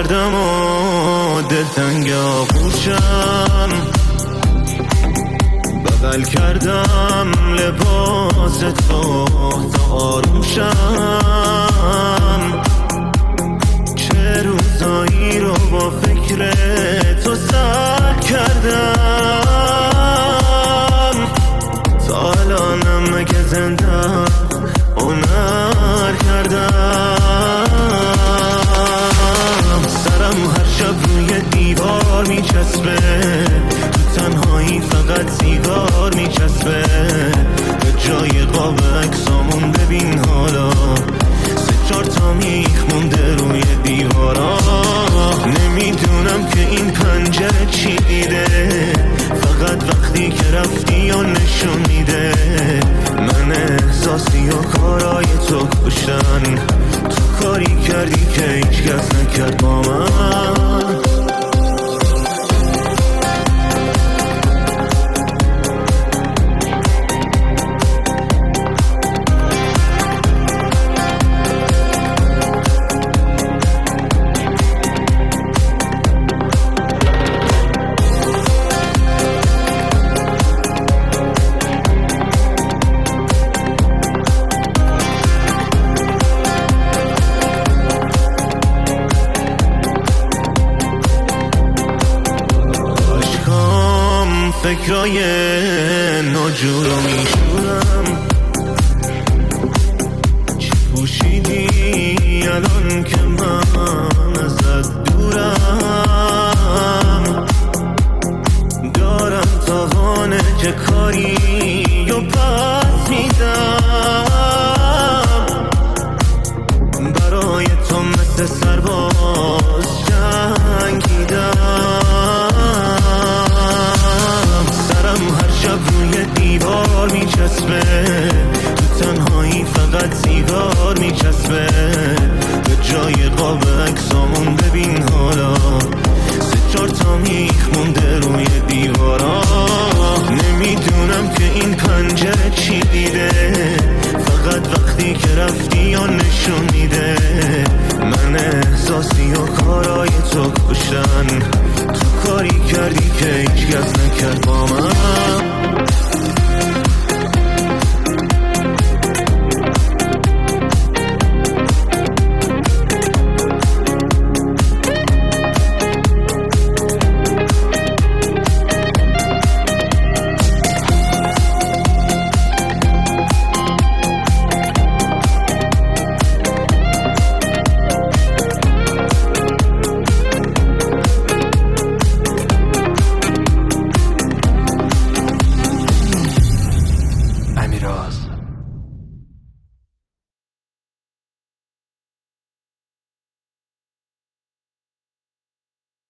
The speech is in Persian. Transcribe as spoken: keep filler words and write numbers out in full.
کردم و دلتنگ آغوشم، بغل کردم لباس تو تا آروم شم. چه روزایی رو با فکر تو سر کردم، تا الانم مگه زنده هنر کردم. سرم هر شب روی دیوار میچسبه، تو تنهایی فقط سیگار میچسبه. به جای قاب عکسامون ببین حالا سه چار تا میخ مونده روی دیوارا. نمیدونم که این پنجره چی دیده، فقط وقتی که رفتی و نشون میده من احساسی و کارای تو کشتن. تو کاری کردی که هیچ کس نکرد با من. فکرای ناجور رو میشورم، چی پوشیدی الان که من ازت دورم؟ دارم تاوانه که کاری و پس میدم، برای تو مثل سرباز جنگیدم. هر شب روی دیوار میچسبه، تو تنهایی فقط سیگار میچسبه. به جای قاب عکسامون ببین حالا سه چار تا میخ مونده روی دیوارا. نمیدونم که این پنجره چی دیده، فقط وقتی که رفتی و نشون میده من احساسی و کارای تو کشتن. تو کاری کردی که هیچ کس نکرد با من. امیراز